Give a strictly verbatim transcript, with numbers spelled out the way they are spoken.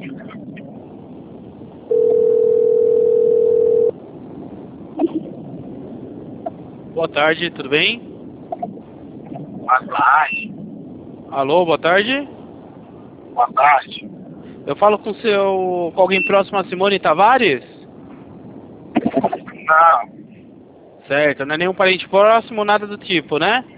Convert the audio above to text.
Boa tarde, tudo bem? Boa tarde. Alô, boa tarde. Boa tarde. Eu falo com seu, com alguém próximo a Simone Tavares? Não, Certo, não é nenhum parente próximo, nada do tipo, né?